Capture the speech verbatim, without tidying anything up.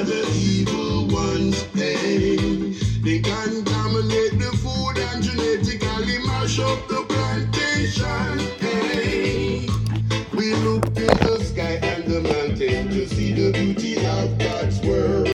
are the evil ones, hey. They contaminate the food and genetically mash up the plantation, hey. We look in the sky and the mountain to see the beauty